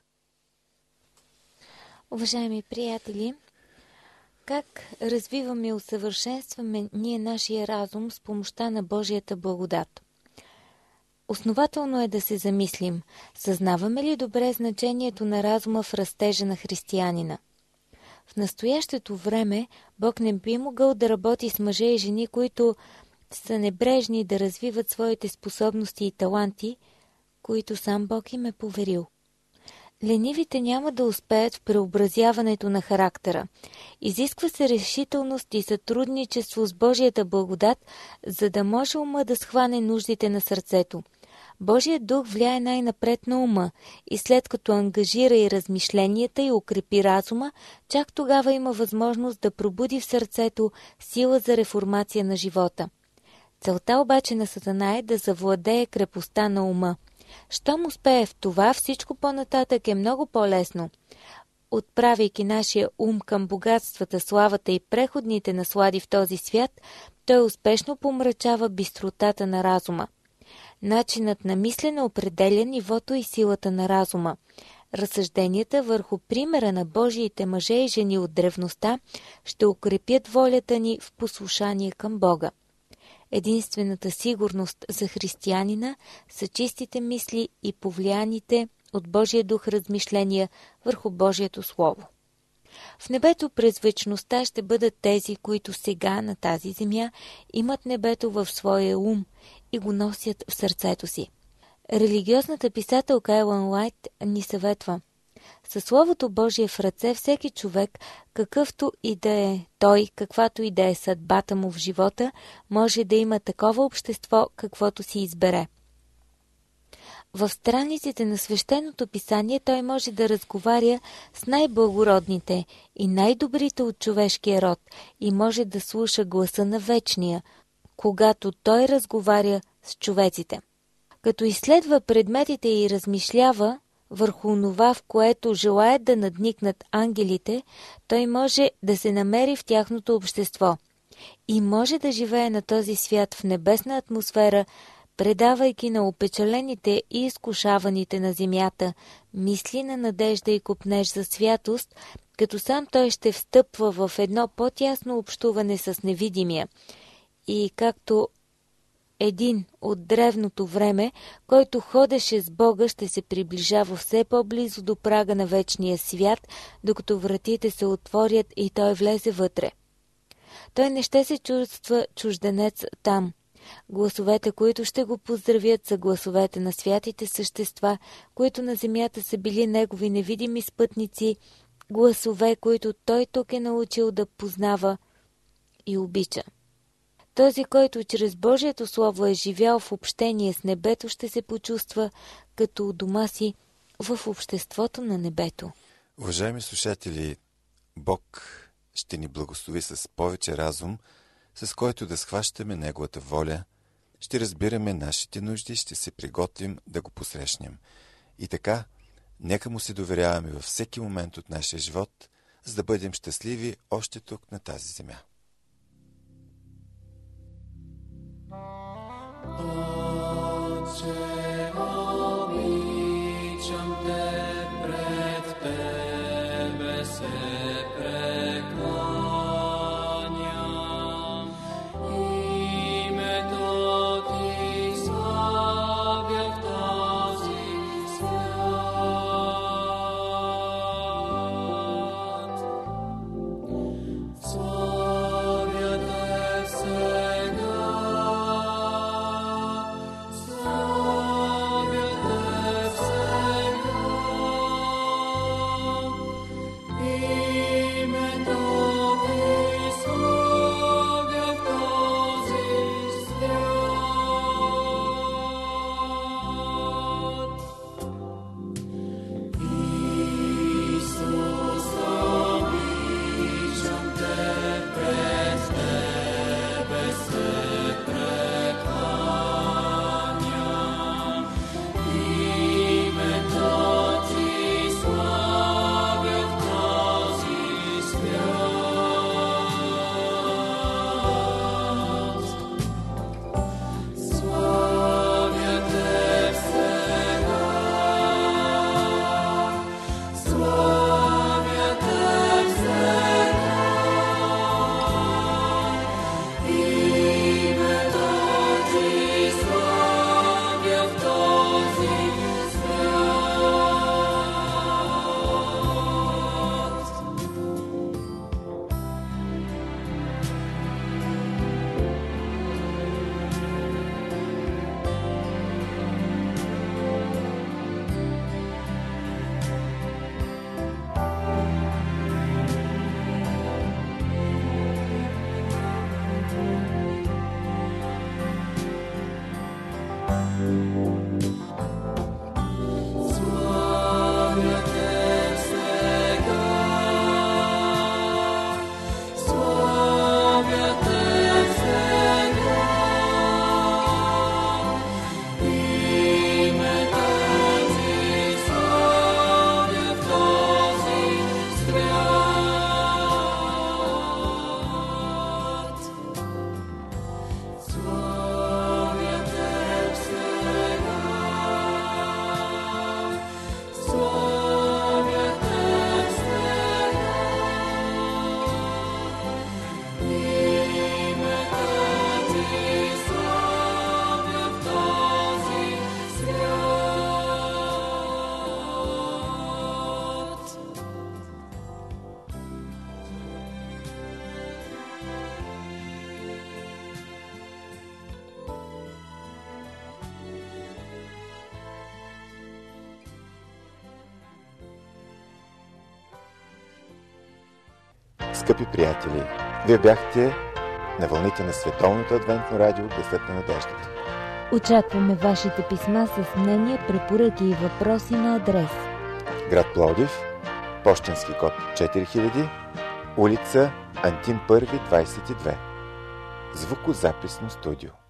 Уважаеми приятели, как развиваме и усъвършенстваме ние нашия разум с помощта на Божията благодат? Основателно е да се замислим, съзнаваме ли добре значението на разума в растежа на християнина? В настоящето време Бог не би могъл да работи с мъже и жени, които са небрежни да развиват своите способности и таланти, които сам Бог им е поверил. Ленивите няма да успеят в преобразяването на характера. Изисква се решителност и сътрудничество с Божията благодат, за да може ума да схване нуждите на сърцето. Божият дух влияе най-напред на ума и след като ангажира и размишленията и укрепи разума, чак тогава има възможност да пробуди в сърцето сила за реформация на живота. Целта обаче на Сатана е да завладее крепостта на ума. Щом успее в това, всичко по-нататък е много по-лесно. Отправяйки нашия ум към богатствата, славата и преходните наслади в този свят, той успешно помрачава бистротата на разума. Начинът на мислене определя нивото и силата на разума. Разсъжденията върху примера на Божиите мъже и жени от древността ще укрепят волята ни в послушание към Бога. Единствената сигурност за християнина са чистите мисли и повлияните от Божия дух размишления върху Божието Слово. В небето през вечността ще бъдат тези, които сега на тази земя имат небето в своя ум и го носят в сърцето си. Религиозната писателка Елън Уайт ни съветва: със Словото Божие в ръце всеки човек, какъвто и да е той, каквато и да е съдбата му в живота, може да има такова общество, каквото си избере. В страниците на свещеното писание той може да разговаря с най-благородните и най-добрите от човешкия род и може да слуша гласа на вечния, когато той разговаря с човеците. Като изследва предметите и размишлява върху онова, в което желаят да надникнат ангелите, той може да се намери в тяхното общество и може да живее на този свят в небесна атмосфера, предавайки на опечалените и изкушаваните на земята мисли на надежда и копнеж за святост, като сам той ще встъпва в едно по-тясно общуване с невидимия. И както един от древното време, който ходеше с Бога, ще се приближава все по-близо до прага на вечния свят, докато вратите се отворят и той влезе вътре. Той не ще се чувства чужденец там. Гласовете, които ще го поздравят, са гласовете на святите същества, които на земята са били негови невидими спътници, гласове, които той тук е научил да познава и обича. Този, който чрез Божието Слово е живял в общение с небето, ще се почувства като у дома си в обществото на небето. Уважаеми слушатели, Бог ще ни благослови с повече разум, с който да схващаме Неговата воля, ще разбираме нашите нужди, ще се приготвим да го посрещнем. И така, нека му се доверяваме във всеки момент от нашия живот, за да бъдем щастливи още тук на тази земя. Скъпи приятели, вие бяхте на вълните на Световното адвентно радио Гласът на надеждата. Очакваме вашите писма с мнения, препоръки и въпроси на адрес: град Пловдив, пощенски код 4000, улица Антим 1, 22. Звукозаписно студио.